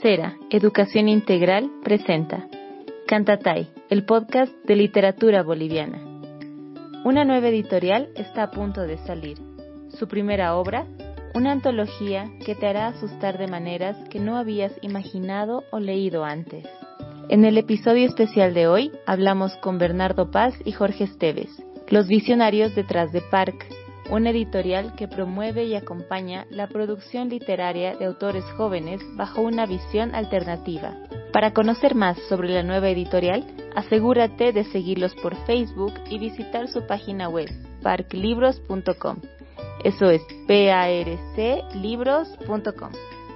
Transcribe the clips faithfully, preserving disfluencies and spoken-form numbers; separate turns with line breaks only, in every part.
Coursera, Educación Integral, presenta Cantatay, el podcast de literatura boliviana. Una nueva editorial está a punto de salir. Su primera obra, una antología que te hará asustar de maneras que no habías imaginado o leído antes. En el episodio especial de hoy hablamos con Bernardo Paz y Jorge Esteves, los visionarios detrás de Parc, una editorial que promueve y acompaña la producción literaria de autores jóvenes bajo una visión alternativa. Para conocer más sobre la nueva editorial, asegúrate de seguirlos por Facebook y visitar su página web, parc libros punto com. Eso es P A R C libros punto com.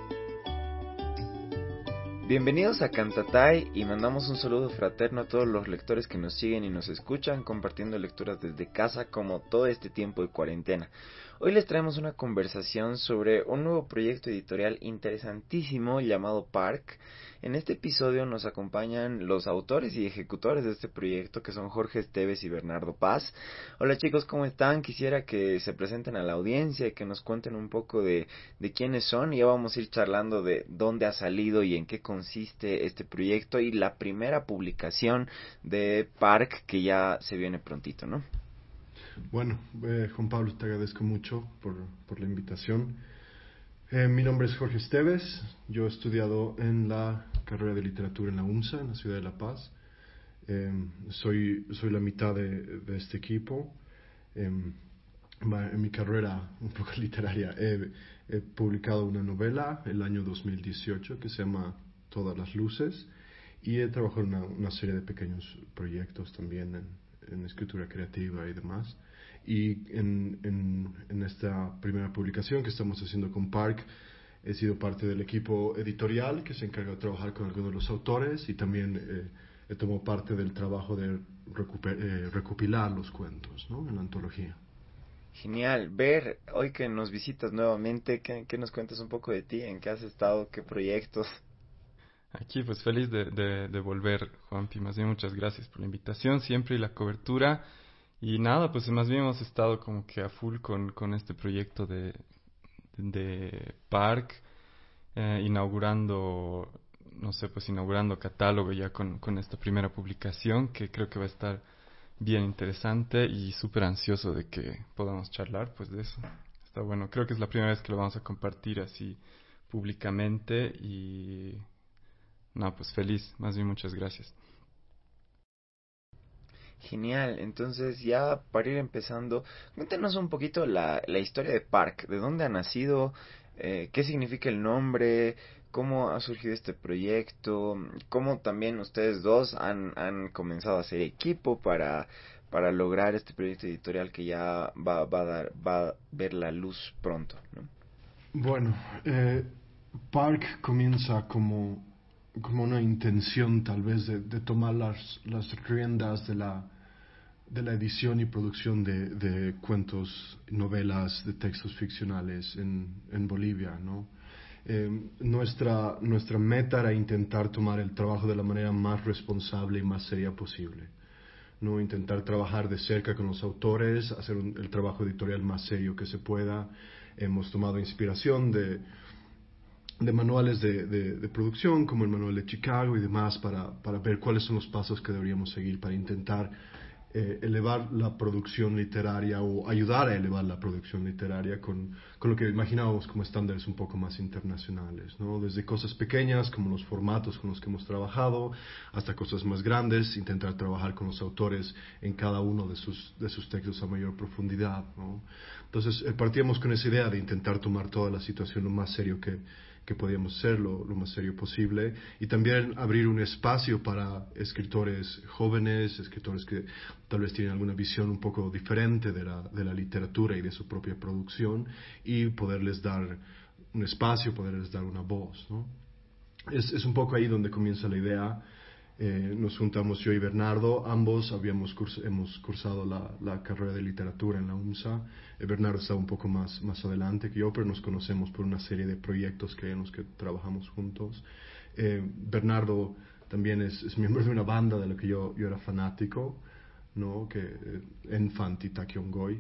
Bienvenidos a Cantatay y mandamos un saludo fraterno a todos los lectores que nos siguen y nos escuchan compartiendo lecturas desde casa como todo este tiempo de cuarentena. Hoy les traemos una conversación sobre un nuevo proyecto editorial interesantísimo llamado Parc. En este episodio nos acompañan los autores y ejecutores de este proyecto, que son Jorge Esteves y Bernardo Paz. Hola chicos, ¿cómo están? Quisiera que se presenten a la audiencia y que nos cuenten un poco de, de quiénes son. Y ya vamos a ir charlando de dónde ha salido y en qué consiste este proyecto y la primera publicación de Parc que ya se viene prontito, ¿no?
Bueno, eh, Juan Pablo, te agradezco mucho por, por la invitación. Eh, mi nombre es Jorge Esteves, yo he estudiado en la carrera de literatura en la UMSA, en la ciudad de La Paz. Eh, soy, soy la mitad de, de este equipo. Eh, en mi carrera un poco literaria he, he publicado una novela el año dos mil dieciocho que se llama Todas las luces, y he trabajado en una, una serie de pequeños proyectos también en, en escritura creativa y demás. Y en, en, en esta primera publicación que estamos haciendo con Parc, he sido parte del equipo editorial que se encarga de trabajar con algunos de los autores, y también eh, he tomado parte del trabajo de recuper, eh, recopilar los cuentos, ¿no?, en la antología.
Genial. Ver, hoy que nos visitas nuevamente, ¿qué, qué nos cuentas un poco de ti? ¿En qué has estado? ¿Qué proyectos?
Aquí pues feliz de, de, de volver, Juanpi. Más bien muchas gracias por la invitación siempre y la cobertura. Y nada, pues más bien hemos estado como que a full con, con este proyecto de, de Parc, eh, inaugurando, no sé, pues inaugurando catálogo ya con, con esta primera publicación, que creo que va a estar bien interesante y súper ansioso de que podamos charlar pues de eso. Está bueno, creo que es la primera vez que lo vamos a compartir así públicamente y no, pues feliz, más bien muchas gracias.
Genial, entonces ya para ir empezando, cuéntanos un poquito la, la historia de Parc, de dónde ha nacido, eh, qué significa el nombre, cómo ha surgido este proyecto, cómo también ustedes dos han, han comenzado a hacer equipo para, para lograr este proyecto editorial que ya va, va, a, dar, va a ver la luz pronto, ¿no?
Bueno, eh, Parc comienza como, como una intención tal vez de, de tomar las, las riendas de la, de la edición y producción de, de cuentos, novelas, de textos ficcionales en, en Bolivia, ¿no? Eh, nuestra, nuestra meta era intentar tomar el trabajo de la manera más responsable y más seria posible, ¿no? Intentar trabajar de cerca con los autores, hacer un, el trabajo editorial más serio que se pueda. Hemos tomado inspiración de, de manuales de, de, de producción, como el manual de Chicago y demás, para, para ver cuáles son los pasos que deberíamos seguir para intentar eh, elevar la producción literaria, o ayudar a elevar la producción literaria con, con lo que imaginábamos como estándares un poco más internacionales, ¿no? Desde cosas pequeñas como los formatos con los que hemos trabajado, hasta cosas más grandes, intentar trabajar con los autores en cada uno de sus, de sus textos a mayor profundidad, ¿no? Entonces eh, partíamos con esa idea de intentar tomar toda la situación lo más serio que que podíamos ser lo, lo más serio posible, y también abrir un espacio para escritores jóvenes, escritores que tal vez tienen alguna visión un poco diferente de la, de la literatura y de su propia producción, y poderles dar un espacio, poderles dar una voz, ¿no? Es, es un poco ahí donde comienza la idea. Eh, nos juntamos yo y Bernardo, ambos habíamos curs hemos cursado la, la carrera de literatura en la UMSA. Eh, Bernardo estaba un poco más, más adelante que yo, pero nos conocemos por una serie de proyectos que, en los que trabajamos juntos. Eh, Bernardo también es, es miembro de una banda de la que yo, yo era fanático, ¿no?, que eh, Enfant y Takion Goy.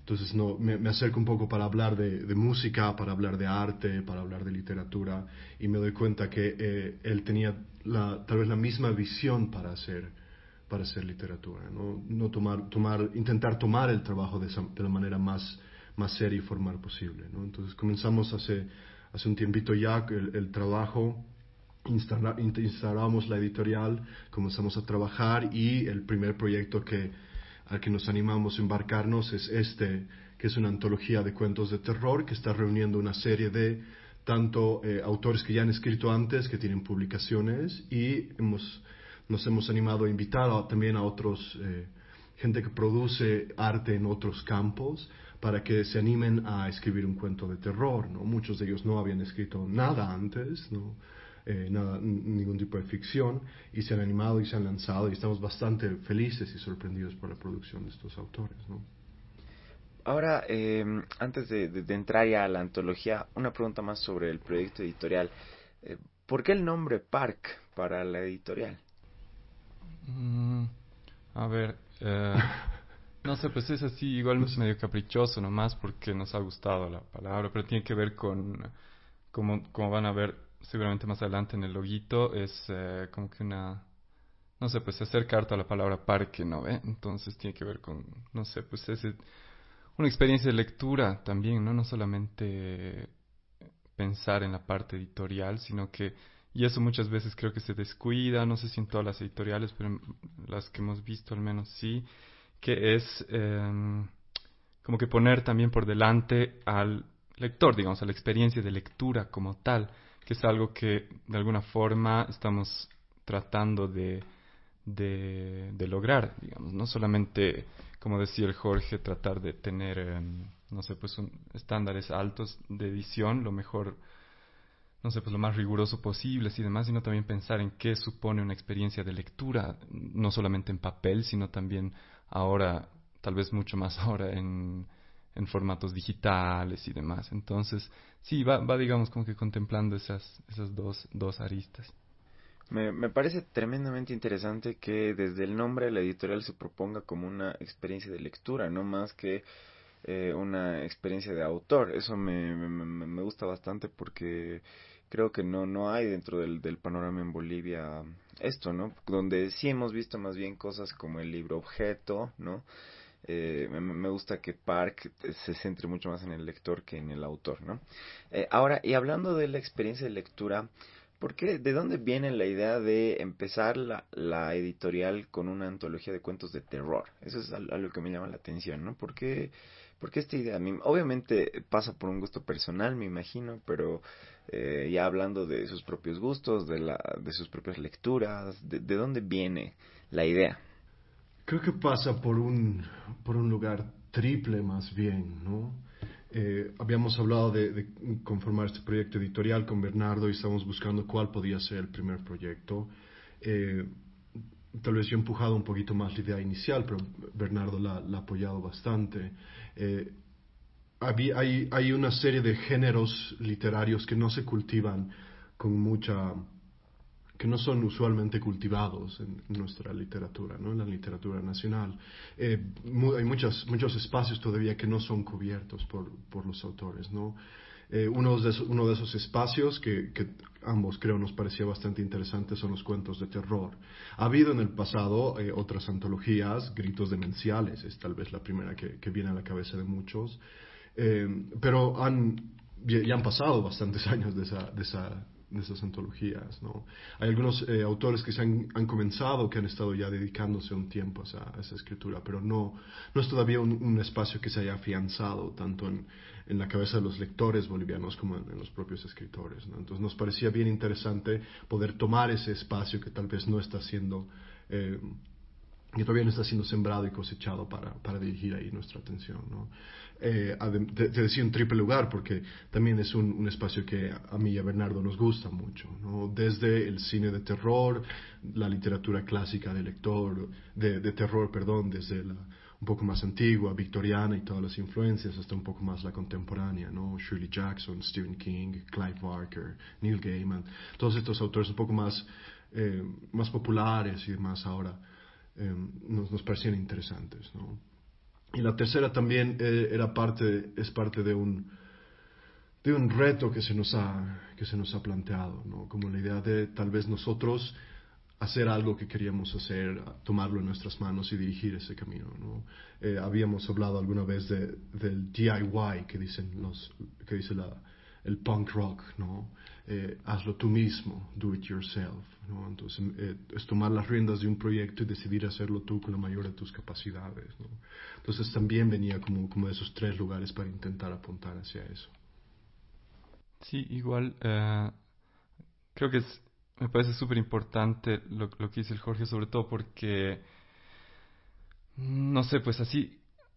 Entonces no, me, me acerco un poco para hablar de, de música, para hablar de arte, para hablar de literatura, y me doy cuenta que eh, él tenía la, tal vez la misma visión para hacer, para hacer literatura, ¿no? No tomar, tomar, intentar tomar el trabajo de, esa, de la manera más, más seria y formal posible, ¿no? Entonces comenzamos hace, hace un tiempito ya el, el trabajo, instala, instalamos la editorial, comenzamos a trabajar, y el primer proyecto que al que nos animamos a embarcarnos es este, que es una antología de cuentos de terror que está reuniendo una serie de tanto eh, autores que ya han escrito antes, que tienen publicaciones, y hemos, nos hemos animado a invitar a, también a otros, eh, gente que produce arte en otros campos, para que se animen a escribir un cuento de terror, ¿no? Muchos de ellos no habían escrito nada antes, ¿no? Eh, nada, ningún tipo de ficción, y se han animado y se han lanzado, y estamos bastante felices y sorprendidos por la producción de estos autores, ¿no?
Ahora, eh, antes de, de, de entrar ya a la antología, una pregunta más sobre el proyecto editorial. Eh, ¿Por qué el nombre Park para la editorial?
Mm, a ver, eh, no sé, pues es así, igual medio caprichoso nomás, porque nos ha gustado la palabra, pero tiene que ver con, como, como van a ver seguramente más adelante en el loguito, es eh, como que una, no sé, pues se acerca harto a la palabra parque, ¿no ve? Entonces tiene que ver con, no sé, pues es una experiencia de lectura también, ¿no? No solamente pensar en la parte editorial, sino que, y eso muchas veces creo que se descuida, no sé si en todas las editoriales, pero en las que hemos visto al menos sí, que es eh, como que poner también por delante al lector, digamos, a la experiencia de lectura como tal, que es algo que de alguna forma estamos tratando de, de, de lograr, digamos, no solamente, como decía el Jorge, tratar de tener, eh, no sé, pues un, estándares altos de edición, lo mejor, no sé, pues lo más riguroso posible y demás, sino también pensar en qué supone una experiencia de lectura, no solamente en papel, sino también ahora, tal vez mucho más ahora en, en formatos digitales y demás. Entonces, sí, va, va digamos, como que contemplando esas, esas dos, dos aristas.
Me, me parece tremendamente interesante que desde el nombre la editorial se proponga como una experiencia de lectura, no más que eh, una experiencia de autor. Eso me, me, me gusta bastante porque creo que no, no hay dentro del, del panorama en Bolivia esto, ¿no? Donde sí hemos visto más bien cosas como el libro objeto, ¿no? Eh, me, me gusta que Park se centre mucho más en el lector que en el autor, ¿no? Eh, ahora, y hablando de la experiencia de lectura, ¿por qué, de dónde viene la idea de empezar la, la editorial con una antología de cuentos de terror? Eso es algo que me llama la atención, ¿no? ¿Por qué, por qué esta idea? A mí, obviamente pasa por un gusto personal, me imagino, pero eh, ya hablando de sus propios gustos, de, la, de sus propias lecturas, de, ¿de dónde viene la idea?
Creo que pasa por un, por un lugar triple más bien, ¿no? Eh, habíamos hablado de, de conformar este proyecto editorial con Bernardo y estábamos buscando cuál podía ser el primer proyecto. Eh, tal vez yo he empujado un poquito más la idea inicial, pero Bernardo la, la ha apoyado bastante. Eh, había, hay, hay una serie de géneros literarios que no se cultivan con mucha, que no son usualmente cultivados en nuestra literatura, ¿no? En la literatura nacional. Eh, mu hay muchos, muchos espacios todavía que no son cubiertos por, por los autores, ¿no? Eh, uno, de esos, uno de esos espacios que, que ambos creo nos parecía bastante interesante son los cuentos de terror. Ha habido en el pasado eh, otras antologías, Gritos Demenciales, es tal vez la primera que, que viene a la cabeza de muchos, eh, pero han, ya han pasado bastantes años de esa, de esa de esas antologías, ¿no? Hay algunos eh, autores que se han, han comenzado, que han estado ya dedicándose un tiempo a esa, a esa escritura, pero no, no es todavía un, un espacio que se haya afianzado tanto en, en la cabeza de los lectores bolivianos como en, en los propios escritores, ¿no? Entonces nos parecía bien interesante poder tomar ese espacio que tal vez no está siendo eh, que todavía no está siendo sembrado y cosechado para, para dirigir ahí nuestra atención, ¿no? Eh, te, te decía un triple lugar porque también es un, un espacio que a mí y a Bernardo nos gusta mucho, ¿no? Desde el cine de terror, la literatura clásica de lector, de, de terror, perdón, desde la un poco más antigua, victoriana y todas las influencias, hasta un poco más la contemporánea, ¿no? Shirley Jackson, Stephen King, Clive Barker, Neil Gaiman, todos estos autores un poco más, eh, más populares y demás ahora. Eh, nos, nos parecían interesantes, ¿no? Y la tercera también eh, era parte, es parte de un, de un reto que se nos ha, que se nos ha planteado, ¿no? Como la idea de tal vez nosotros hacer algo que queríamos hacer, tomarlo en nuestras manos y dirigir ese camino, ¿no? Eh, habíamos hablado alguna vez de, del D I Y que dicen los, que dice la, el punk rock, ¿no? Eh, hazlo tú mismo, do it yourself, ¿no? Entonces eh, es tomar las riendas de un proyecto y decidir hacerlo tú con la mayor de tus capacidades, ¿no? Entonces también venía como, como de esos tres lugares para intentar apuntar hacia eso.
Sí, igual uh, creo que es, me parece súper importante lo, lo que dice el Jorge, sobre todo porque, no sé, pues así,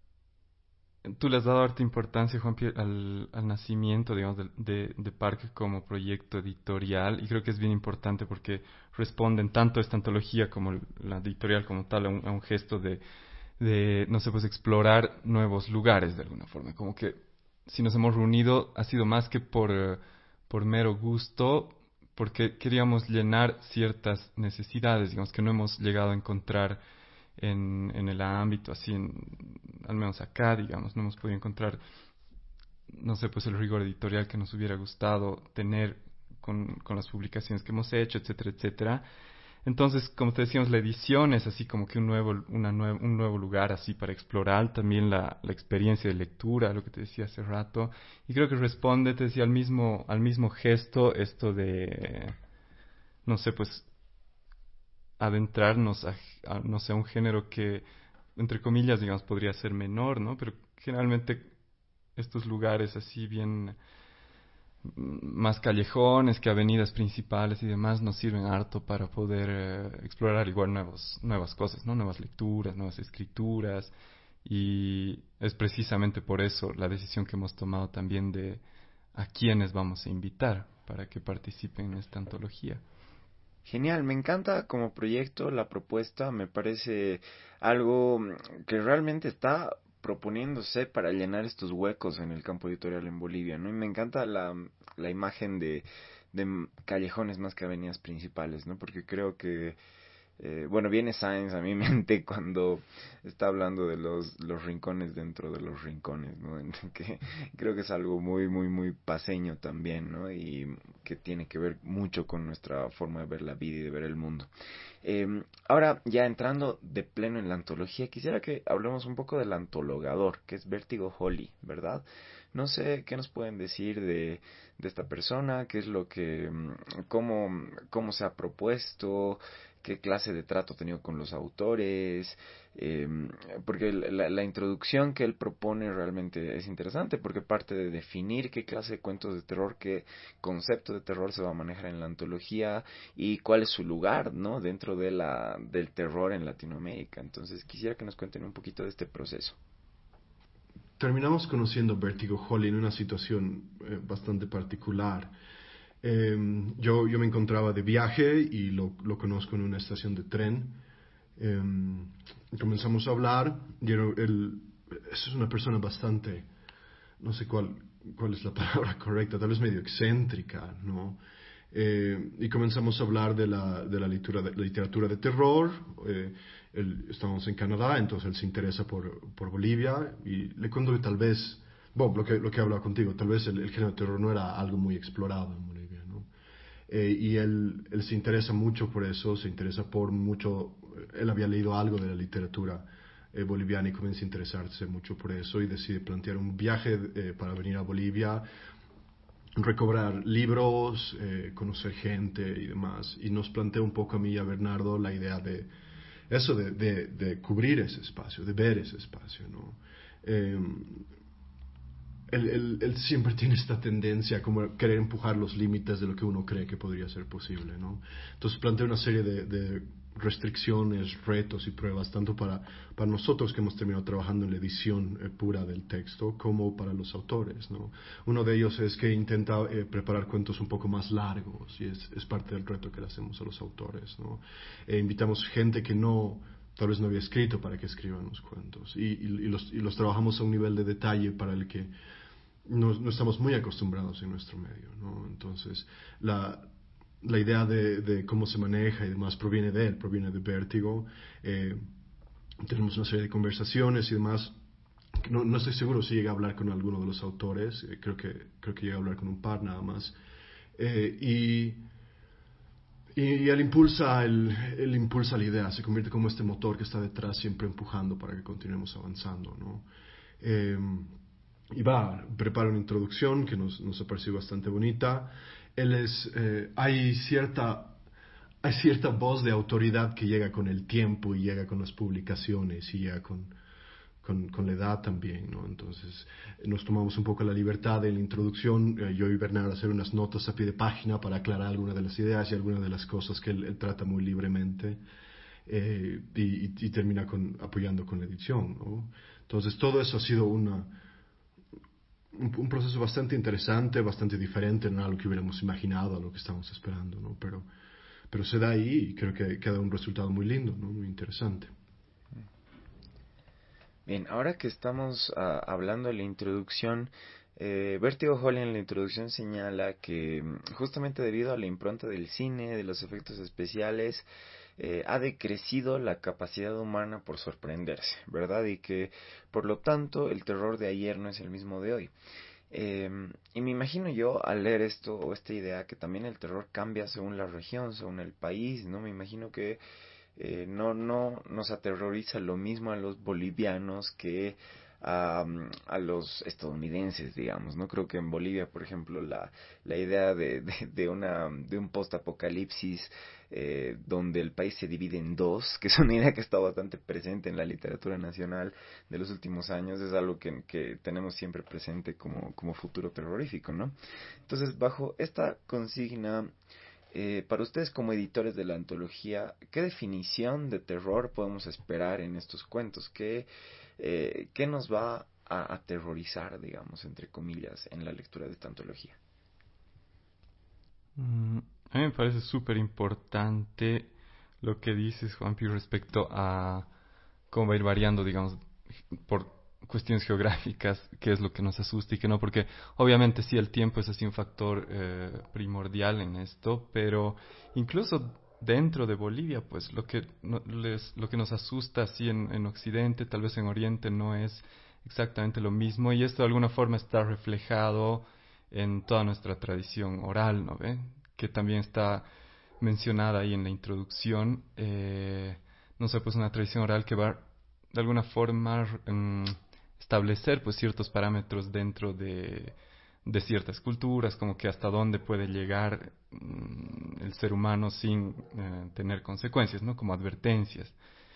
tú le has dado harta importancia, Juan Pierre, al, al nacimiento, digamos, de, de, de Parque como proyecto editorial, y creo que es bien importante porque responden tanto esta antología como la editorial como tal a un, a un gesto de, de, no sé, pues explorar nuevos lugares de alguna forma, como que si nos hemos reunido ha sido más que por, uh, por mero gusto, porque queríamos llenar ciertas necesidades, digamos, que no hemos llegado a encontrar en, en el ámbito, así, en, al menos acá, digamos, no hemos podido encontrar, no sé, pues el rigor editorial que nos hubiera gustado tener con, con las publicaciones que hemos hecho, etcétera, etcétera. Entonces, como te decíamos, la edición es así como que un nuevo, una nue- un nuevo lugar así para explorar también la, la experiencia de lectura, lo que te decía hace rato, y creo que responde, te decía, al mismo, al mismo gesto esto de, no sé, pues adentrarnos a, a, no sé, a un género que, entre comillas, digamos, podría ser menor, ¿no? Pero generalmente estos lugares así bien más callejones que avenidas principales y demás nos sirven harto para poder eh, explorar igual nuevos, nuevas cosas, ¿no? Nuevas lecturas, nuevas escrituras, y es precisamente por eso la decisión que hemos tomado también de a quiénes vamos a invitar para que participen en esta antología.
Genial, me encanta como proyecto la propuesta, me parece algo que realmente está proponiéndose para llenar estos huecos en el campo editorial en Bolivia, ¿no? Y me encanta la, la imagen de, de callejones más que avenidas principales, ¿no? Porque creo que eh, bueno, viene Sáenz a mi mente cuando está hablando de los, los rincones dentro de los rincones, ¿no? Que creo que es algo muy, muy, muy paseño también, ¿no? Y que tiene que ver mucho con nuestra forma de ver la vida y de ver el mundo. Eh, ahora, ya entrando de pleno en la antología, quisiera que hablemos un poco del antologador, que es Vértigo Holly, ¿verdad? No sé qué nos pueden decir de, de esta persona, qué es lo que, cómo, cómo se ha propuesto, qué clase de trato ha tenido con los autores, eh, porque la, la introducción que él propone realmente es interesante, porque parte de definir qué clase de cuentos de terror, qué concepto de terror se va a manejar en la antología y cuál es su lugar, ¿no? Dentro de la, del terror en Latinoamérica. Entonces quisiera que nos cuenten un poquito de este proceso.
Terminamos conociendo Vértigo Holly en una situación eh, bastante particular. Eh, yo, yo me encontraba de viaje y lo, lo conozco en una estación de tren. Eh, comenzamos a hablar y él, él, es una persona bastante, no sé cuál, cuál es la palabra correcta, tal vez medio excéntrica, ¿no? Eh, y comenzamos a hablar de la, de la literatura, de, literatura de terror. Eh, él, estamos en Canadá, entonces él se interesa por, por Bolivia y le cuento que tal vez, bueno, lo que, lo que he hablado contigo, tal vez el, el género de terror no era algo muy explorado en Bolivia, ¿no? Eh, y él, él se interesa mucho por eso, se interesa por mucho, él había leído algo de la literatura eh, boliviana y comienza a interesarse mucho por eso y decide plantear un viaje eh, para venir a Bolivia, recobrar libros, eh, conocer gente y demás. Y nos plantea un poco a mí y a Bernardo la idea de eso, de, de, de cubrir ese espacio, de ver ese espacio, ¿no? Eh, él, él, él siempre tiene esta tendencia como a querer empujar los límites de lo que uno cree que podría ser posible, ¿no? Entonces plantea una serie de, de restricciones, retos y pruebas, tanto para, para nosotros que hemos terminado trabajando en la edición eh, pura del texto, como para los autores, ¿no? Uno de ellos es que intenta eh, preparar cuentos un poco más largos, y es, es parte del reto que le hacemos a los autores, ¿no? Eh, invitamos gente que no, tal vez no había escrito para que escriban los cuentos, y, y, y, los, y los trabajamos a un nivel de detalle para el que no, no estamos muy acostumbrados en nuestro medio, ¿no? Entonces, la, la idea de, de cómo se maneja y demás proviene de él, proviene de Vértigo. Eh, tenemos una serie de conversaciones y demás. no, no estoy seguro si llegué a hablar con alguno de los autores, eh, creo, que, creo que llegué a hablar con un par nada más. Eh, y, y, y él impulsa, el, él impulsa la idea, se convierte como este motor que está detrás siempre empujando para que continuemos avanzando, ¿no? Eh, y va, prepara una introducción que nos, nos ha parecido bastante bonita. Él es, eh, hay cierta, hay cierta voz de autoridad que llega con el tiempo y llega con las publicaciones y llega con, con, con la edad también, ¿no? Entonces nos tomamos un poco la libertad de la introducción, eh, yo y Bernard hacer unas notas a pie de página para aclarar algunas de las ideas y algunas de las cosas que él, él trata muy libremente. Eh, y, y, y termina con, apoyando con la edición, ¿no? Entonces todo eso ha sido una Un, un, proceso bastante interesante, bastante diferente, no a lo que hubiéramos imaginado, a lo que estábamos esperando, ¿no? Pero, pero se da ahí y creo que queda un resultado muy lindo, ¿no? Muy interesante.
Bien, ahora que estamos uh, hablando de la introducción, eh, Vertigo Holly en la introducción señala que justamente debido a la impronta del cine, de los efectos especiales, eh, ha decrecido la capacidad humana por sorprenderse, ¿verdad? Y que, por lo tanto, el terror de ayer no es el mismo de hoy. Eh, y me imagino yo al leer esto o esta idea que también el terror cambia según la región, según el país, ¿no? Me imagino que eh, no, no nos aterroriza lo mismo a los bolivianos que a, a los estadounidenses, digamos, ¿no? Creo que en Bolivia, por ejemplo, la, la idea de, de, de, una, de un post-apocalipsis eh, donde el país se divide en dos, que es una idea que está bastante presente en la literatura nacional de los últimos años, es algo que, que tenemos siempre presente como, como futuro terrorífico, ¿no? Entonces, bajo esta consigna, Eh, para ustedes como editores de la antología, ¿qué definición de terror podemos esperar en estos cuentos? ¿Qué, eh, qué nos va a aterrorizar, digamos, entre comillas, en la lectura de esta antología?
Mm, a mí me parece súper importante lo que dices, Juanpi, respecto a cómo va a ir variando, digamos, por cuestiones geográficas, qué es lo que nos asusta y qué no, porque obviamente sí el tiempo es así un factor eh, primordial en esto, pero incluso dentro de Bolivia, pues lo que no, les, lo que nos asusta así en, en Occidente, tal vez en Oriente no es exactamente lo mismo, y esto de alguna forma está reflejado en toda nuestra tradición oral, ¿no ve? Que también está mencionada ahí en la introducción, eh, no sé, pues una tradición oral que va de alguna forma um, establecer pues ciertos parámetros dentro de, de ciertas culturas, como que hasta dónde puede llegar um, el ser humano sin uh, tener consecuencias, ¿no? Como advertencias.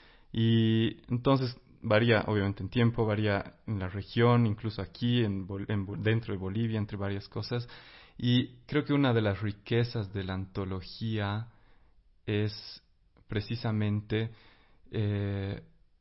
Y entonces varía obviamente en tiempo, varía en la región, incluso aquí en, en, dentro de Bolivia, entre varias cosas. Y creo que una de las riquezas de la antología es precisamente eh,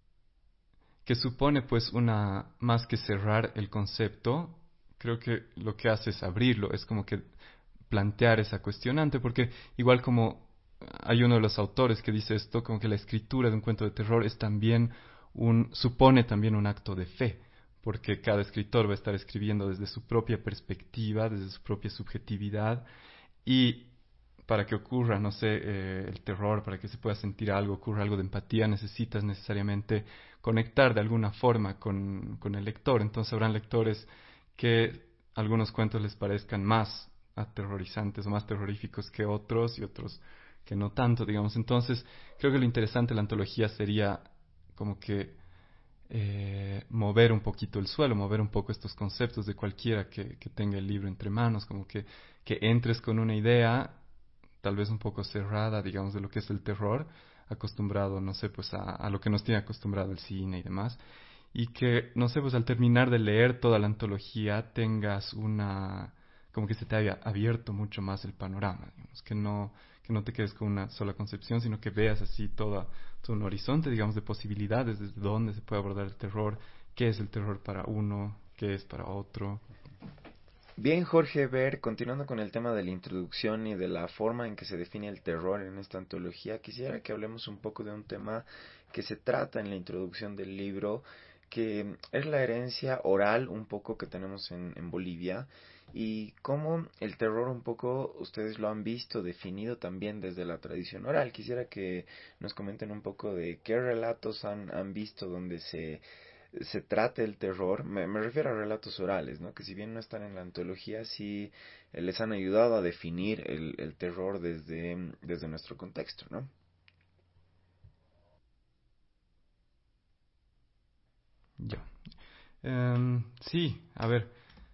que supone pues una, más que cerrar el concepto, creo que lo que hace es abrirlo, es como que plantear esa cuestionante, porque igual como hay uno de los autores que dice esto, como que la escritura de un cuento de terror es también un, supone también un acto de fe, porque cada escritor va a estar escribiendo desde su propia perspectiva, desde su propia subjetividad, y para que ocurra, no sé, eh, el terror, para que se pueda sentir algo, ocurra algo de empatía, necesitas necesariamente conectar de alguna forma con, con el lector. Entonces habrán lectores que algunos cuentos les parezcan más aterrorizantes o más terroríficos que otros y otros que no tanto, digamos. Entonces creo que lo interesante de la antología sería como que eh, mover un poquito el suelo, mover un poco estos conceptos de cualquiera que, que tenga el libro entre manos, como que, que entres con una idea tal vez un poco cerrada, digamos, de lo que es el terror, acostumbrado, no sé, pues a, a lo que nos tiene acostumbrado el cine y demás, y que, no sé, pues al terminar de leer toda la antología tengas una, como que se te haya abierto mucho más el panorama, digamos, que no, que no te quedes con una sola concepción, sino que veas así toda, todo un horizonte, digamos, de posibilidades, desde dónde se puede abordar el terror, qué es el terror para uno, qué es para otro.
Bien, Jorge Ver, continuando con el tema de la introducción y de la forma en que se define el terror en esta antología, quisiera que hablemos un poco de un tema que se trata en la introducción del libro, que es la herencia oral un poco que tenemos en, en Bolivia y cómo el terror un poco ustedes lo han visto definido también desde la tradición oral. Quisiera que nos comenten un poco de qué relatos han, han visto donde se se trate el terror, me, me refiero a relatos orales, ¿no? Que si bien no están en la antología, sí eh, les han ayudado a definir el, el terror desde, desde nuestro contexto, ¿no?
Ya. Em, sí, a ver.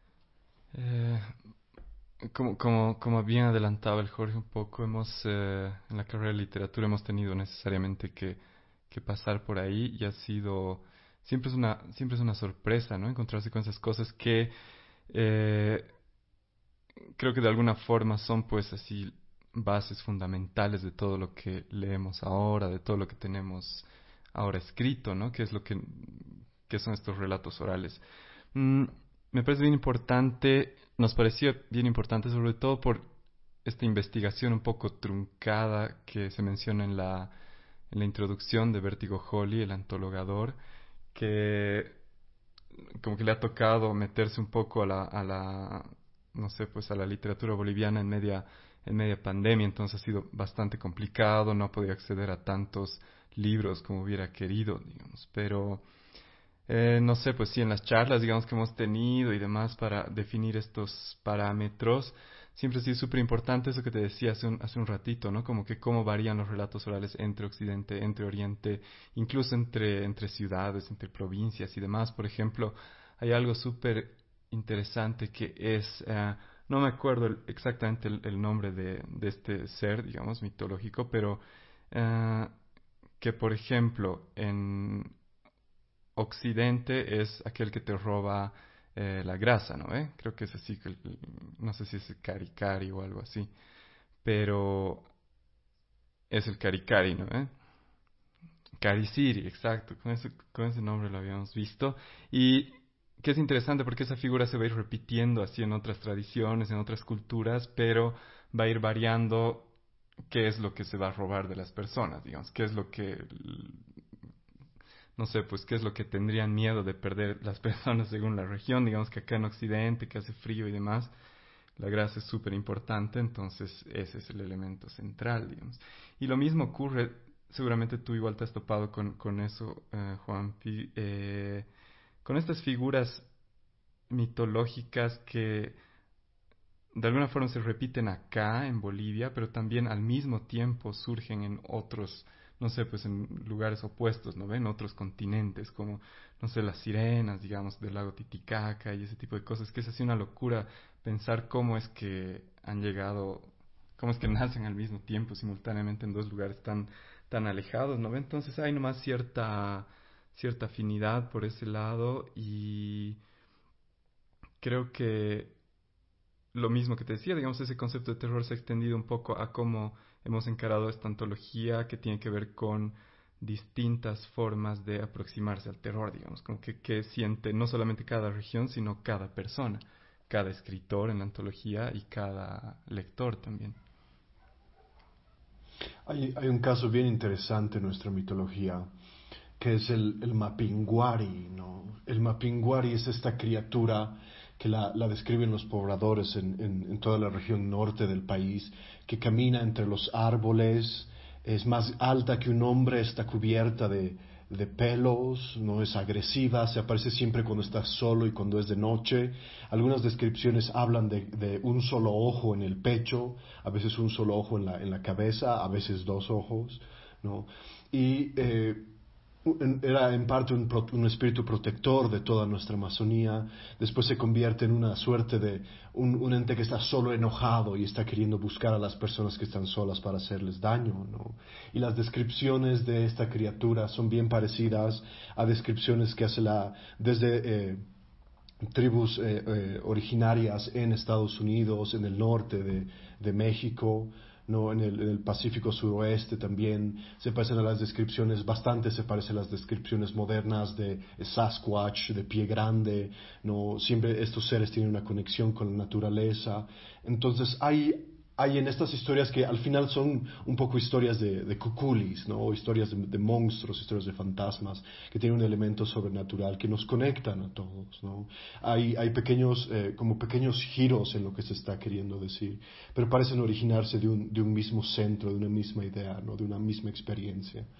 eh, como, como, como bien adelantaba el Jorge un poco, hemos eh, en la carrera de literatura hemos tenido necesariamente que, que pasar por ahí y ha sido siempre es una siempre es una sorpresa, ¿no? Encontrarse con esas cosas que eh, creo que de alguna forma son pues así bases fundamentales de todo lo que leemos ahora, de todo lo que tenemos ahora escrito, ¿no? Que es lo que, que son estos relatos orales. Mm, me parece bien importante, nos parecía bien importante sobre todo por esta investigación un poco truncada que se menciona en la, en la introducción de Vértigo Holly, el antologador, que como que le ha tocado meterse un poco a la, a la, no sé, pues a la literatura boliviana en media, en media pandemia, entonces ha sido bastante complicado, no ha podido acceder a tantos libros como hubiera querido, digamos, pero eh, no sé, pues sí, en las charlas, digamos, que hemos tenido y demás para definir estos parámetros, siempre ha sido súper importante eso que te decía hace un, hace un ratito, ¿no? Como que cómo varían los relatos orales entre Occidente, entre Oriente, incluso entre, entre ciudades, entre provincias y demás. Por ejemplo, hay algo súper interesante que es, eh, no me acuerdo el- exactamente el, el nombre de, de este ser, digamos, mitológico, pero eh, que, por ejemplo, en Occidente es aquel que te roba eh, la grasa, ¿no? ¿Eh? Creo que es así, que el- no sé si es el Caricari o algo así, pero es el Caricari, ¿no? ¿Eh? Cariciri, exacto, con ese, con ese nombre lo habíamos visto. Y que es interesante porque esa figura se va a ir repitiendo así en otras tradiciones, en otras culturas, pero va a ir variando qué es lo que se va a robar de las personas, digamos, qué es lo que no sé, pues qué es lo que tendrían miedo de perder las personas según la región. Digamos que acá en Occidente, que hace frío y demás, la grasa es súper importante, entonces ese es el elemento central, digamos. Y lo mismo ocurre, seguramente tú igual te has topado con, con eso, eh, Juanpi, eh, con estas figuras mitológicas que de alguna forma se repiten acá en Bolivia, pero también al mismo tiempo surgen en otros, no sé, pues en lugares opuestos, ¿no ven? Otros continentes, como, no sé, las sirenas, digamos, del lago Titicaca y ese tipo de cosas, que es así una locura pensar cómo es que han llegado, cómo es que nacen al mismo tiempo, simultáneamente en dos lugares tan, tan alejados, ¿no ven? Entonces hay nomás cierta, cierta afinidad por ese lado y creo que lo mismo que te decía, digamos, ese concepto de terror se ha extendido un poco a cómo hemos encarado esta antología que tiene que ver con distintas formas de aproximarse al terror, digamos, como que, que siente no solamente cada región, sino cada persona, cada escritor en la antología y cada lector también.
Hay, hay un caso bien interesante en nuestra mitología, que es el, el Mapinguari, ¿no? El Mapinguari es esta criatura que la, la describen los pobladores en, en, en toda la región norte del país, que camina entre los árboles, es más alta que un hombre, está cubierta de, de pelos, no es agresiva, se aparece siempre cuando está solo y cuando es de noche. Algunas descripciones hablan de, de un solo ojo en el pecho, a veces un solo ojo en la, en la cabeza, a veces dos ojos, ¿no? Y eh, era en parte un, un, espíritu protector de toda nuestra Amazonía, después se convierte en una suerte de un, un, ente que está solo enojado y está queriendo buscar a las personas que están solas para hacerles daño, ¿no? Y las descripciones de esta criatura son bien parecidas a descripciones que hace la, desde eh, tribus eh, eh, originarias en Estados Unidos, en el norte de, de México, ¿no? En el, en el Pacífico suroeste también se parecen a las descripciones, bastante se parecen a las descripciones modernas de Sasquatch, de Pie Grande, ¿no? Siempre estos seres tienen una conexión con la naturaleza. Entonces hay, hay en estas historias que al final son un poco historias de, de cuculis, ¿no? O historias de, de monstruos, historias de fantasmas, que tienen un elemento sobrenatural que nos conectan a todos, ¿no? Hay, hay pequeños, eh, como pequeños giros en lo que se está queriendo decir, pero parecen originarse de un, de un mismo centro, de una misma idea, ¿no? De una misma experiencia.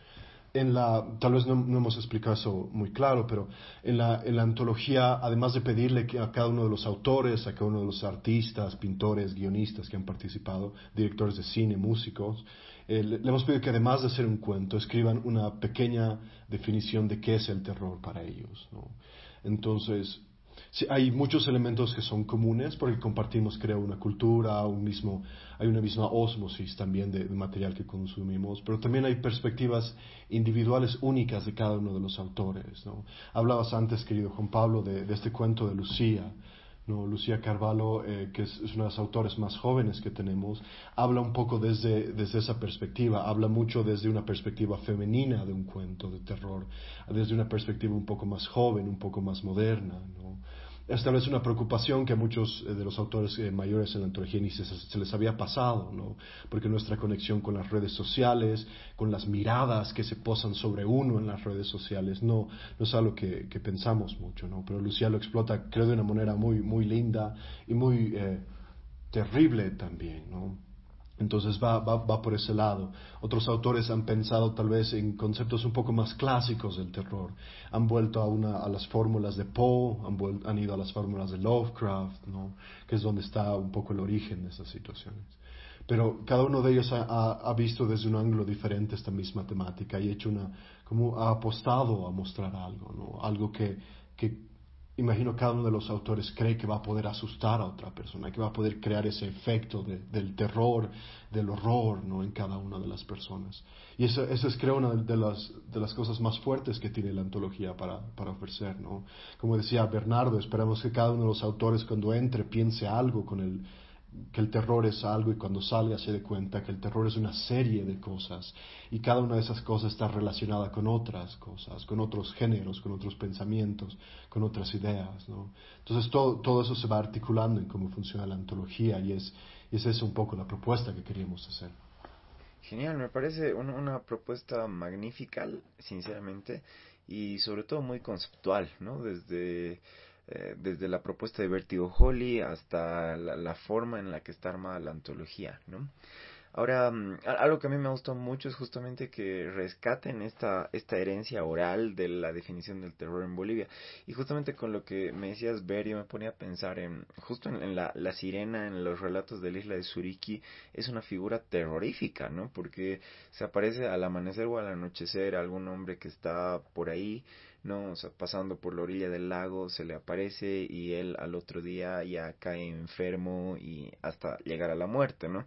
en la, tal vez no, no hemos explicado eso muy claro, pero en la, en la antología, además de pedirle que a cada uno de los autores, a cada uno de los artistas, pintores, guionistas que han participado, directores de cine, músicos, eh, le, le hemos pedido que además de hacer un cuento, escriban una pequeña definición de qué es el terror para ellos, ¿no? Entonces, sí, hay muchos elementos que son comunes porque compartimos, creo, una cultura, un mismo, hay una misma ósmosis también de, de material que consumimos, pero también hay perspectivas individuales únicas de cada uno de los autores, ¿no? Hablabas antes, querido Juan Pablo, de, de este cuento de Lucía, ¿no? Lucía Carvalho, eh, que es, es una de las autores más jóvenes que tenemos, habla un poco desde, desde esa perspectiva, habla mucho desde una perspectiva femenina de un cuento de terror, desde una perspectiva un poco más joven, un poco más moderna, ¿no? Es tal vez una preocupación que a muchos eh, de los autores eh, mayores en la antología ni se, se les había pasado, ¿no? Porque nuestra conexión con las redes sociales, con las miradas que se posan sobre uno en las redes sociales, no, no es algo que, que pensamos mucho, ¿no? Pero Lucía lo explota, creo, de una manera muy, muy linda y muy eh, terrible también, ¿no? Entonces va, va, va por ese lado. Otros autores han pensado tal vez en conceptos un poco más clásicos del terror. Han vuelto a, una, a las fórmulas de Poe, han, vuel, han ido a las fórmulas de Lovecraft, ¿no? Que es donde está un poco el origen de esas situaciones. Pero cada uno de ellos ha, ha, ha visto desde un ángulo diferente esta misma temática y hecho una, como ha apostado a mostrar algo, ¿no? Algo que, que imagino cada uno de los autores cree que va a poder asustar a otra persona, que va a poder crear ese efecto de, del terror, del horror, ¿no? En cada una de las personas. Y eso, eso es, creo, una de las, de las cosas más fuertes que tiene la antología para, para ofrecer, ¿no? Como decía Bernardo, esperamos que cada uno de los autores cuando entre piense algo con el que el terror es algo y cuando salga se dé cuenta que el terror es una serie de cosas y cada una de esas cosas está relacionada con otras cosas, con otros géneros, con otros pensamientos, con otras ideas, ¿no? Entonces todo, todo eso se va articulando en cómo funciona la antología y es, y es esa un poco la propuesta que queríamos hacer.
Genial, me parece una, una propuesta magnífica, sinceramente, y sobre todo muy conceptual, ¿no? Desde, eh, desde la propuesta de Vertigo Holly hasta la, la forma en la que está armada la antología, ¿no? Ahora, mm, a- algo que a mí me gustó mucho es justamente que rescaten esta, esta herencia oral de la definición del terror en Bolivia. Y justamente con lo que me decías, Ver, yo me ponía a pensar en, justo en, en la, la sirena, en los relatos de la isla de Suriki, es una figura terrorífica, ¿no? Porque se aparece al amanecer o al anochecer algún hombre que está por ahí, ¿no? O sea, pasando por la orilla del lago, se le aparece y él al otro día ya cae enfermo y hasta llegar a la muerte, ¿no?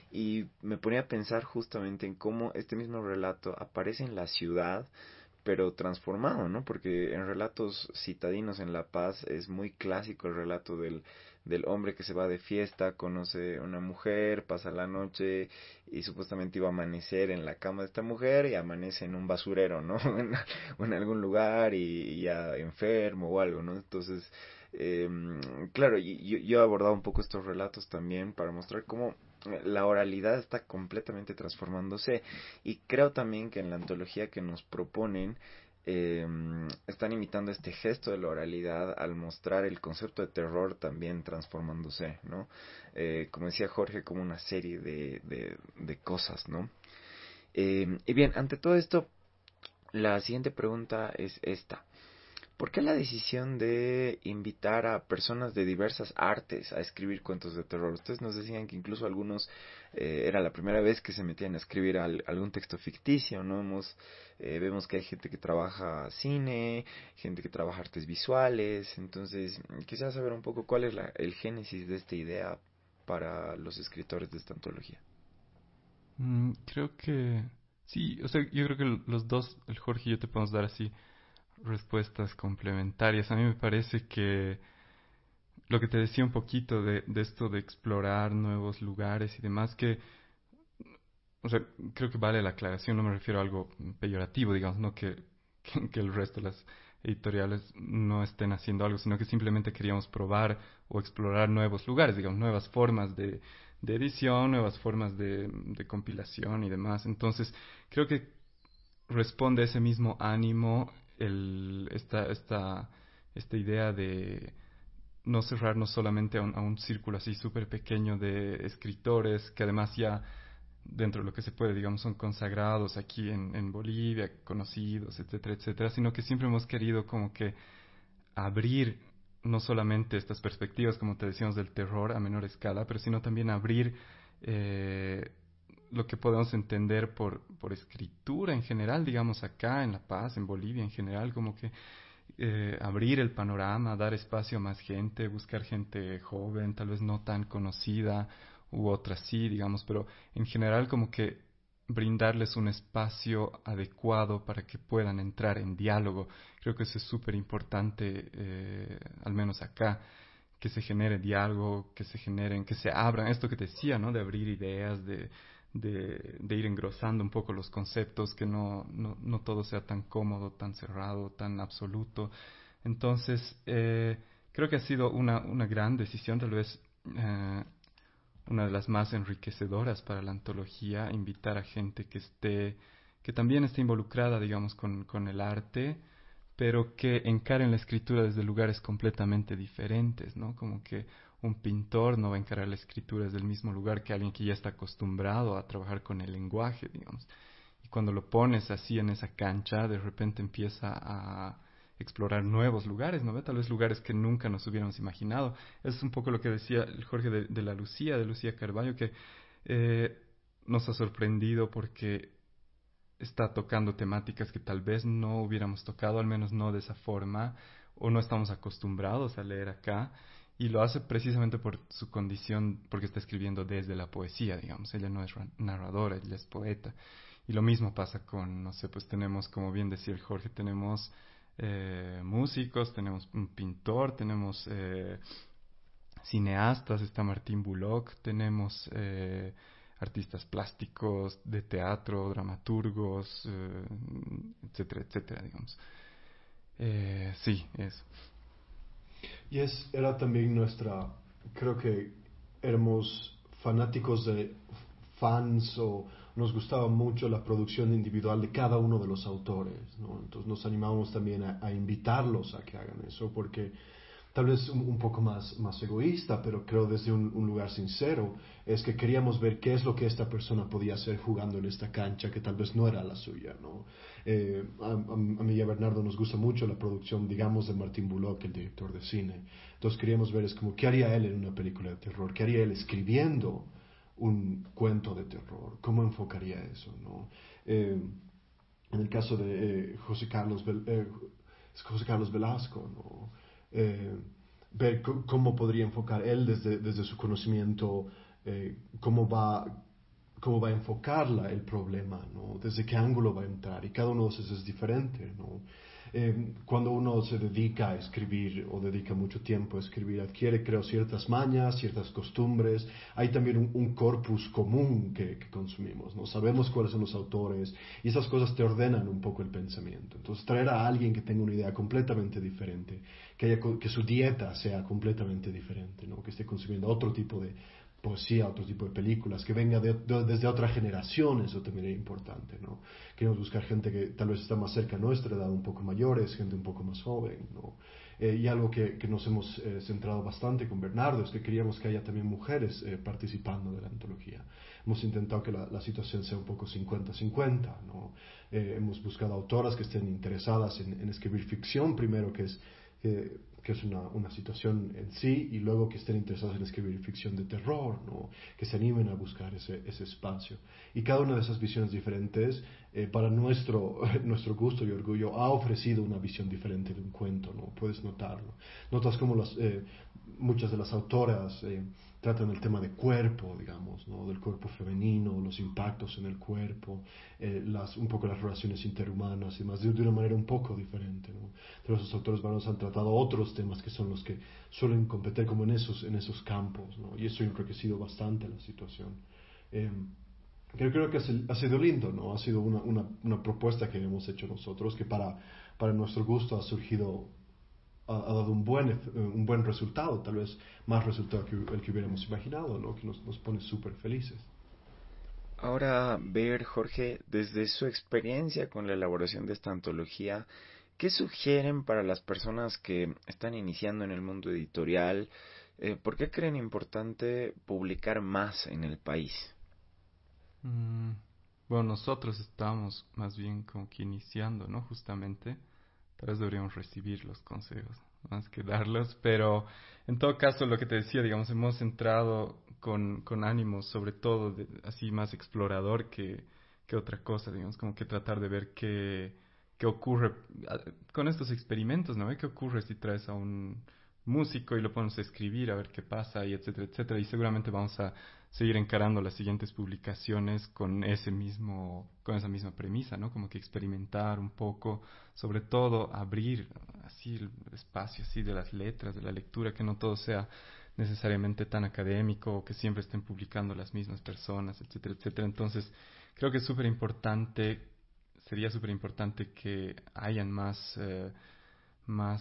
Y me ponía a pensar justamente en cómo este mismo relato aparece en la ciudad, pero transformado, ¿no? Porque en relatos citadinos en La Paz es muy clásico el relato del, del hombre que se va de fiesta, conoce una mujer, pasa la noche y supuestamente iba a amanecer en la cama de esta mujer y amanece en un basurero, ¿no? o en algún lugar y, y ya enfermo o algo, ¿no? Entonces, eh, claro, y- yo, yo he abordado un poco estos relatos también para mostrar cómo la oralidad está completamente transformándose y creo también que en la antología que nos proponen eh, están imitando este gesto de la oralidad al mostrar el concepto de terror también transformándose, ¿no? Eh, como decía Jorge, como una serie de, de, de cosas, ¿no? Eh, y bien, ante todo esto, la siguiente pregunta es esta. ¿Por qué la decisión de invitar a personas de diversas artes a escribir cuentos de terror? Ustedes nos decían que incluso algunos eh, era la primera vez que se metían a escribir al, algún texto ficticio, ¿no? Hemos, eh, vemos que hay gente que trabaja cine, gente que trabaja artes visuales, entonces quisiera saber un poco cuál es la, el génesis de esta idea para los escritores de esta antología.
Mm, creo que sí, o sea, yo creo que los dos, el Jorge y yo te podemos dar así respuestas complementarias. A mí me parece que lo que te decía un poquito de, de esto de explorar nuevos lugares y demás, que, o sea, creo que vale la aclaración, no me refiero a algo peyorativo, digamos, no que, que, que el resto de las editoriales no estén haciendo algo, sino que simplemente queríamos probar o explorar nuevos lugares, digamos, nuevas formas de, de edición, nuevas formas de, de compilación y demás. Entonces, creo que responde a ese mismo ánimo el, esta, esta, esta idea de no cerrarnos solamente a un, a un círculo así súper pequeño de escritores que además ya dentro de lo que se puede, digamos, son consagrados aquí en, en Bolivia, conocidos, etcétera, etcétera, sino que siempre hemos querido como que abrir no solamente estas perspectivas, como te decíamos, del terror a menor escala, pero sino también abrir eh, lo que podemos entender por, por escritura en general, digamos, acá en La Paz, en Bolivia en general, como que eh, abrir el panorama, dar espacio a más gente, buscar gente joven, tal vez no tan conocida, u otras sí, digamos, pero en general como que brindarles un espacio adecuado para que puedan entrar en diálogo. Creo que eso es súper importante, eh, al menos acá, que se genere diálogo, que se generen, que se abran, esto que te decía, ¿no? De abrir ideas, de, de, de ir engrosando un poco los conceptos, que no, no, no todo sea tan cómodo, tan cerrado, tan absoluto. Entonces, eh, creo que ha sido una, una gran decisión, tal vez eh, una de las más enriquecedoras para la antología, invitar a gente que esté, que también esté involucrada, digamos, con, con el arte, pero que encaren la escritura desde lugares completamente diferentes, ¿no? Como que un pintor no va a encarar la escritura desde el mismo lugar que alguien que ya está acostumbrado a trabajar con el lenguaje, digamos. Y cuando lo pones así en esa cancha, de repente empieza a explorar nuevos lugares, ¿no? Tal vez lugares que nunca nos hubiéramos imaginado. Es un poco lo que decía el Jorge de, de la Lucía, de Lucía Carballo, que eh, nos ha sorprendido porque está tocando temáticas que tal vez no hubiéramos tocado, al menos no de esa forma, o no estamos acostumbrados a leer acá, y lo hace precisamente por su condición, porque está escribiendo desde la poesía, digamos. Ella no es narradora, ella es poeta. Y lo mismo pasa con, no sé, pues tenemos, como bien decía el Jorge, tenemos eh, músicos, tenemos un pintor, tenemos eh, cineastas, está Martín Bullock, tenemos eh, artistas plásticos, de teatro, dramaturgos, eh, etcétera, etcétera, digamos. Eh, sí, eso.
Y es, era también nuestra, creo que éramos fanáticos de fans o nos gustaba mucho la producción individual de cada uno de los autores, ¿no? Entonces nos animamos también a, a invitarlos a que hagan eso, porque tal vez un, un poco más, más egoísta, pero creo desde un, un lugar sincero, es que queríamos ver qué es lo que esta persona podía hacer jugando en esta cancha que tal vez no era la suya, ¿no? Eh, a, a, a mí y a Bernardo nos gusta mucho la producción, digamos, de Martín Bullock, el director de cine. Entonces queríamos ver es como qué haría él en una película de terror, qué haría él escribiendo un cuento de terror, cómo enfocaría eso, ¿no? Eh, en el caso de eh, José Carlos Vel eh, José Carlos Velasco, ¿no? Eh, ver cómo podría enfocar él desde, desde su conocimiento, eh, cómo va cómo va a enfocarla el problema, ¿no? Desde qué ángulo va a entrar, y cada uno de esos es diferente, ¿no? Eh, cuando uno se dedica a escribir o dedica mucho tiempo a escribir, adquiere, creo, ciertas mañas, ciertas costumbres, hay también un, un corpus común que, que consumimos, ¿no? Sabemos cuáles son los autores y esas cosas te ordenan un poco el pensamiento. Entonces, traer a alguien que tenga una idea completamente diferente, que, haya, que su dieta sea completamente diferente, ¿no? Que esté consumiendo otro tipo de poesía, otro tipo de películas, que venga de, de, desde otra generación, eso también es importante, ¿no? Queremos buscar gente que tal vez está más cerca a nuestra edad, un poco mayores, gente un poco más joven, ¿no? Eh, y algo que, que nos hemos eh, centrado bastante con Bernardo es que queríamos que haya también mujeres eh, participando de la antología. Hemos intentado que la, la situación sea un poco cincuenta cincuenta, ¿no? Eh, hemos buscado autoras que estén interesadas en, en escribir ficción, primero, que es... Eh, que es una, una situación en sí, y luego que estén interesados en escribir ficción de terror, ¿no? Que se animen a buscar ese, ese espacio. Y cada una de esas visiones diferentes, eh, para nuestro, nuestro gusto y orgullo, ha ofrecido una visión diferente de un cuento, ¿no? Puedes notarlo. Notas cómo las, eh, muchas de las autoras eh, tratan el tema de cuerpo, digamos, ¿no? Del cuerpo femenino, los impactos en el cuerpo, eh, las, un poco las relaciones interhumanas y demás, de, de una manera un poco diferente, ¿no? Pero esos autores varones han tratado otros temas que son los que suelen competir como en esos, en esos campos, ¿no? Y eso ha enriquecido bastante la situación. Eh, creo, creo que ha sido lindo, ¿no? Ha sido una, una, una propuesta que hemos hecho nosotros, que para, para nuestro gusto ha surgido, ha, ha dado un buen, un buen resultado, tal vez más resultado que el que hubiéramos imaginado, ¿no? Que nos, nos pone súper felices.
Ahora, ver, Jorge, desde su experiencia con la elaboración de esta antología, ¿qué sugieren para las personas que están iniciando en el mundo editorial? Eh, ¿Por qué creen importante publicar más en el país?
Mm, bueno, nosotros estamos más bien como que iniciando, ¿no? Justamente, tal vez deberíamos recibir los consejos más que darlos, pero en todo caso lo que te decía, digamos, hemos entrado con, con ánimo, sobre todo de- así más explorador que, que otra cosa, digamos, como que tratar de ver qué, qué ocurre ah, con estos experimentos, ¿no? ¿Qué ocurre si traes a un músico y lo pones a escribir, a ver qué pasa, y etcétera, etcétera, y seguramente vamos a seguir encarando las siguientes publicaciones con ese mismo, con esa misma premisa, ¿no? Como que experimentar un poco, sobre todo abrir así el espacio así de las letras, de la lectura, que no todo sea necesariamente tan académico o que siempre estén publicando las mismas personas, etcétera, etcétera. Entonces, creo que es súper importante, sería súper importante que hayan más eh, más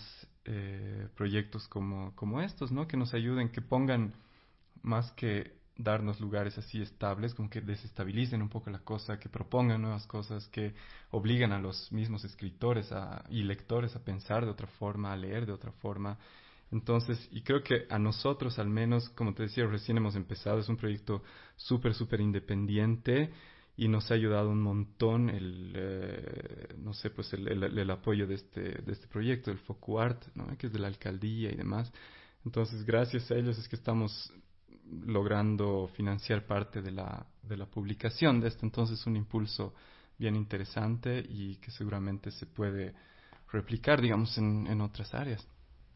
eh, proyectos como, como estos, ¿no? Que nos ayuden, que pongan más que darnos lugares así estables, como que desestabilicen un poco la cosa, que propongan nuevas cosas, que obligan a los mismos escritores a, y lectores a pensar de otra forma, a leer de otra forma. Entonces, y creo que a nosotros al menos, como te decía, recién hemos empezado, es un proyecto súper, súper independiente y nos ha ayudado un montón el, eh, no sé, pues el, el, el apoyo de este, de este proyecto, el FocuArt, ¿no? Que es de la alcaldía y demás. Entonces, gracias a ellos es que estamos logrando financiar parte de la, de la publicación de esto. Entonces, un impulso bien interesante y que seguramente se puede replicar, digamos, en, en otras áreas.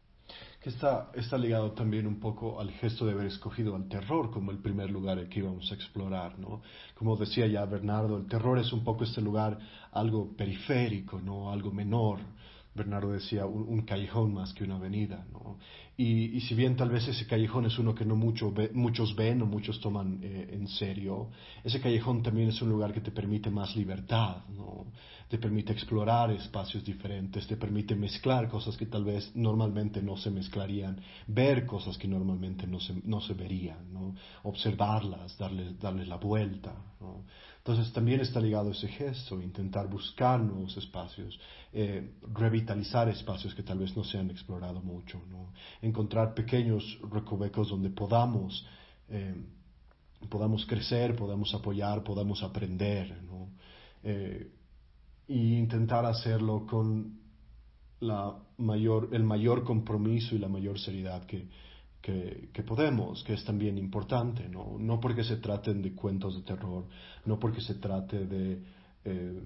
Que está, está ligado también un poco al gesto de haber escogido al terror como el primer lugar el que íbamos a explorar, ¿no? Como decía ya Bernardo, el terror es un poco este lugar algo periférico, ¿no? Algo menor. Bernardo decía un, un callejón más que una avenida, ¿no? Y, y si bien tal vez ese callejón es uno que no mucho ve, muchos ven o muchos toman eh, en serio, ese callejón también es un lugar que te permite más libertad, ¿no? Te permite explorar espacios diferentes, te permite mezclar cosas que tal vez normalmente no se mezclarían, ver cosas que normalmente no se, no se verían, ¿no? Observarlas, darles, darles la vuelta, ¿no? Entonces también está ligado ese gesto, intentar buscar nuevos espacios, eh, revitalizar espacios que tal vez no se han explorado mucho, ¿no? Encontrar pequeños recovecos donde podamos, eh, podamos crecer, podamos apoyar, podamos aprender, ¿no? Eh, y intentar hacerlo con la mayor, el mayor compromiso y la mayor seriedad que, que, que podemos, que es también importante, ¿no? No porque se traten de cuentos de terror, no porque se trate de, eh,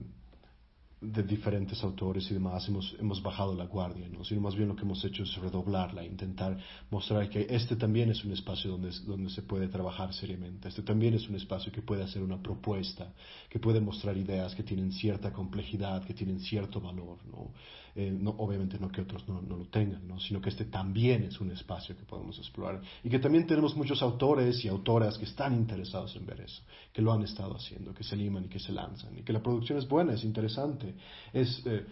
de diferentes autores y demás hemos, hemos bajado la guardia, ¿no? Sino más bien lo que hemos hecho es redoblarla, intentar mostrar que este también es un espacio donde, donde se puede trabajar seriamente, este también es un espacio que puede hacer una propuesta, que puede mostrar ideas que tienen cierta complejidad, que tienen cierto valor, ¿no? Eh, no, obviamente no que otros no, no lo tengan, ¿no? Sino que este también es un espacio que podemos explorar y que también tenemos muchos autores y autoras que están interesados en ver eso, que lo han estado haciendo, que se animan y que se lanzan y que la producción es buena, es interesante, es, eh,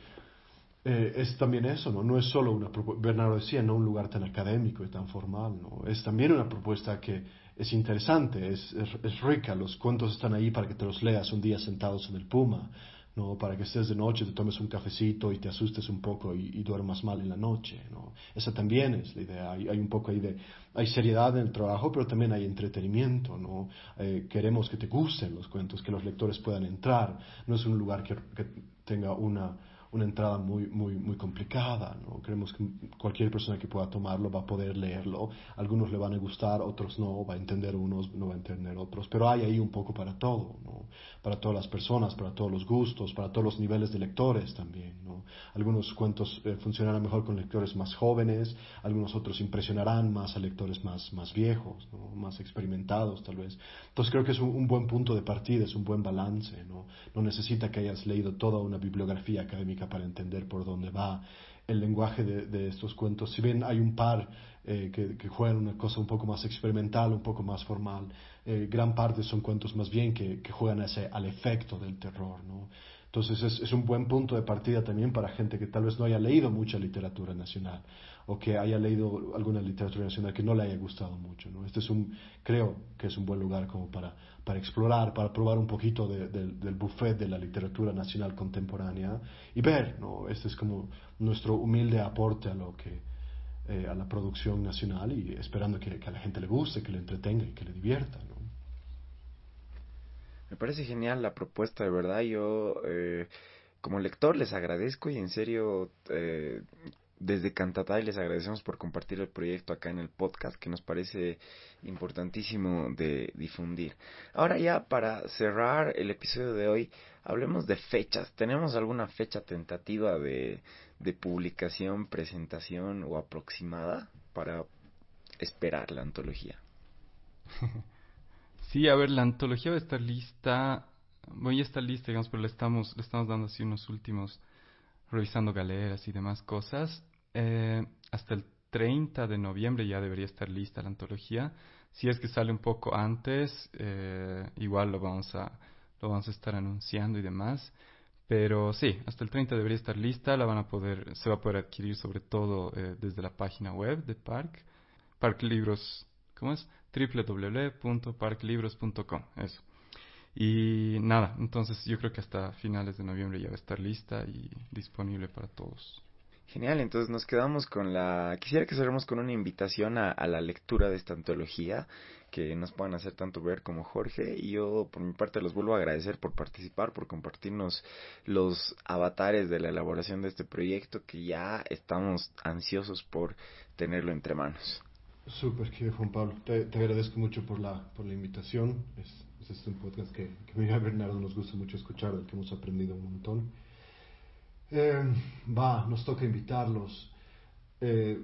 eh, es también eso, ¿no? No es solo una propuesta, Bernardo decía, no un lugar tan académico y tan formal, ¿no? Es también una propuesta que es interesante, es, es, es rica, los cuentos están ahí para que te los leas un día sentados en el Puma, ¿no? Para que estés de noche, te tomes un cafecito y te asustes un poco y, y duermas mal en la noche, ¿no? Esa también es la idea. Hay, hay un poco ahí de, hay seriedad en el trabajo, pero también hay entretenimiento, ¿no? Eh, queremos que te gusten los cuentos, que los lectores puedan entrar. No es un lugar que, que tenga una una entrada muy, muy, muy complicada, ¿no? Creemos que cualquier persona que pueda tomarlo va a poder leerlo. Algunos le van a gustar, otros no, va a entender unos, no va a entender otros. Pero hay ahí un poco para todo, ¿no? Para todas las personas, para todos los gustos, para todos los niveles de lectores también, ¿no? Algunos cuentos eh, funcionarán mejor con lectores más jóvenes, algunos otros impresionarán más a lectores más, más viejos, ¿no? Más experimentados tal vez. Entonces creo que es un, un buen punto de partida, es un buen balance, ¿no? No necesita que hayas leído toda una bibliografía académica para entender por dónde va el lenguaje de, de estos cuentos. Si bien hay un par eh, que, que juegan una cosa un poco más experimental, un poco más formal, eh, gran parte son cuentos más bien que, que juegan ese, al efecto del terror, ¿no? Entonces es, es un buen punto de partida también para gente que tal vez no haya leído mucha literatura nacional o que haya leído alguna literatura nacional que no le haya gustado mucho, ¿no? Este es un, creo que es un buen lugar como para, para explorar, para probar un poquito de, de, del buffet de la literatura nacional contemporánea y ver, ¿no? Este es como nuestro humilde aporte a lo que, eh, a la producción nacional y esperando que, que a la gente le guste, que le entretenga y que le divierta, ¿no?
Me parece genial la propuesta, de verdad. Yo, eh, como lector, les agradezco y en serio, eh, desde Cantatay les agradecemos por compartir el proyecto acá en el podcast, que nos parece importantísimo de difundir. Ahora ya, para cerrar el episodio de hoy, hablemos de fechas. ¿Tenemos alguna fecha tentativa de, de publicación, presentación o aproximada para esperar la antología?
Sí, a ver, la antología va a estar lista, bueno, ya está lista, digamos, pero le estamos, le estamos dando así unos últimos, revisando galeras y demás cosas. Eh, hasta el treinta de noviembre ya debería estar lista la antología. Si es que sale un poco antes, eh, igual lo vamos a, lo vamos a estar anunciando y demás. Pero sí, hasta el treinta debería estar lista, la van a poder, se va a poder adquirir sobre todo eh, desde la página web de Parc, Parc Libros, ¿cómo es? doble u doble u doble u punto parc libros punto com, eso. Y nada, entonces yo creo que hasta finales de noviembre ya va a estar lista y disponible para todos.
Genial, entonces nos quedamos con la... Quisiera que cerremos con una invitación a, a la lectura de esta antología, que nos puedan hacer tanto ver como Jorge, y yo por mi parte los vuelvo a agradecer por participar, por compartirnos los avatares de la elaboración de este proyecto, que ya estamos ansiosos por tenerlo entre manos.
Súper, querido Juan Pablo. Te, te agradezco mucho por la, por la invitación. Es, es este un podcast que, que a mí y a Bernardo nos gusta mucho escuchar, del que hemos aprendido un montón. Eh, va, nos toca invitarlos. Eh,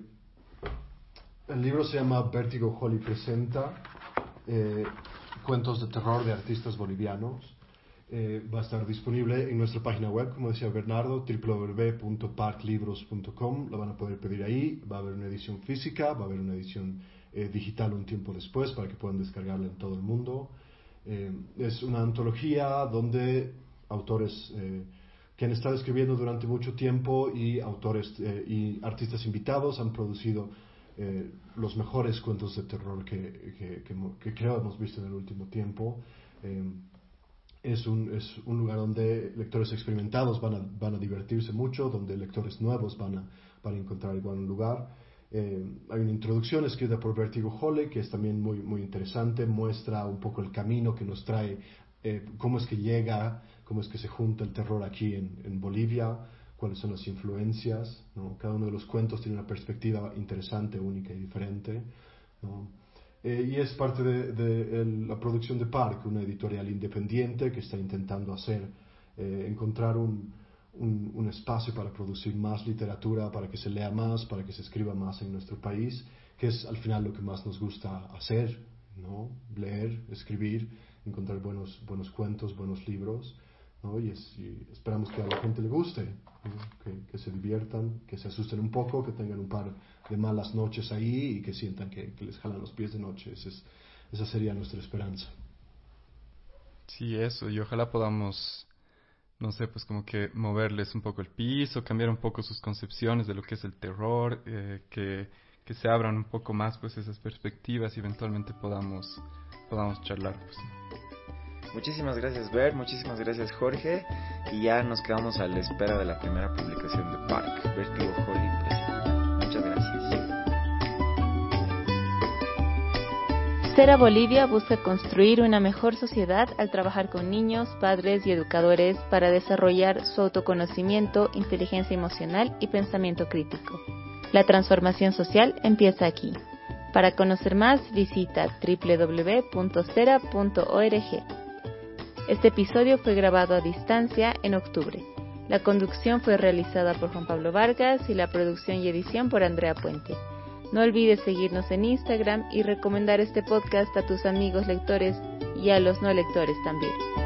el libro se llama Vértigo Holly presenta eh, cuentos de terror de artistas bolivianos. Eh, va a estar disponible en nuestra página web, como decía Bernardo, doble u doble u doble u punto parc libros punto com. Lo van a poder pedir ahí. Va a haber una edición física, va a haber una edición eh, digital un tiempo después para que puedan descargarla en todo el mundo. Eh, es una antología donde autores eh, que han estado escribiendo durante mucho tiempo y autores eh, y artistas invitados han producido eh, los mejores cuentos de terror que, que, que, que creo hemos visto en el último tiempo. Eh, Es un, es un lugar donde lectores experimentados van a, van a divertirse mucho, donde lectores nuevos van a, van a encontrar igual un lugar. Eh, hay una introducción escrita por Vértigo Holly que es también muy, muy interesante, muestra un poco el camino que nos trae, eh, cómo es que llega, cómo es que se junta el terror aquí en, en Bolivia, cuáles son las influencias, ¿no? Cada uno de los cuentos tiene una perspectiva interesante, única y diferente, ¿no? Eh, y es parte de, de el, la producción de Parc, una editorial independiente que está intentando hacer, eh, encontrar un, un, un espacio para producir más literatura, para que se lea más, para que se escriba más en nuestro país, que es al final lo que más nos gusta hacer, ¿no? Leer, escribir, encontrar buenos, buenos cuentos, buenos libros, ¿no? Y, es, y esperamos que a la gente le guste, ¿no? que, que se diviertan, que se asusten un poco, que tengan un par de malas noches ahí y que sientan que, que les jalan los pies de noche. Esa, es, esa sería nuestra esperanza.
Sí, eso, y ojalá podamos, no sé, pues como que moverles un poco el piso, cambiar un poco sus concepciones de lo que es el terror, eh, que, que se abran un poco más pues esas perspectivas y eventualmente podamos, podamos charlar, pues.
Muchísimas gracias, Ver, muchísimas gracias, Jorge, y ya nos quedamos a la espera de la primera publicación de Parc, Vértigo Holly presenta. Muchas gracias.
Cera Bolivia busca construir una mejor sociedad al trabajar con niños, padres y educadores para desarrollar su autoconocimiento, inteligencia emocional y pensamiento crítico. La transformación social empieza aquí. Para conocer más, visita doble u doble u doble u punto cera punto org. Este episodio fue grabado a distancia en octubre. La conducción fue realizada por Juan Pablo Vargas y la producción y edición por Andrea Puente. No olvides seguirnos en Instagram y recomendar este podcast a tus amigos lectores y a los no lectores también.